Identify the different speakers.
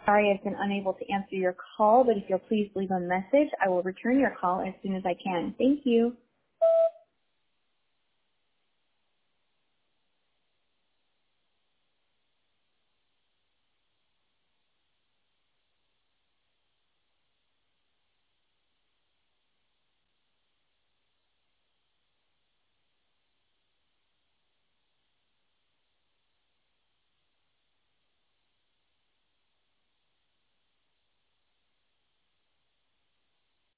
Speaker 1: Sorry I've been unable to answer your call, but if you'll please leave a message, I will return your call as soon as I can. Thank you.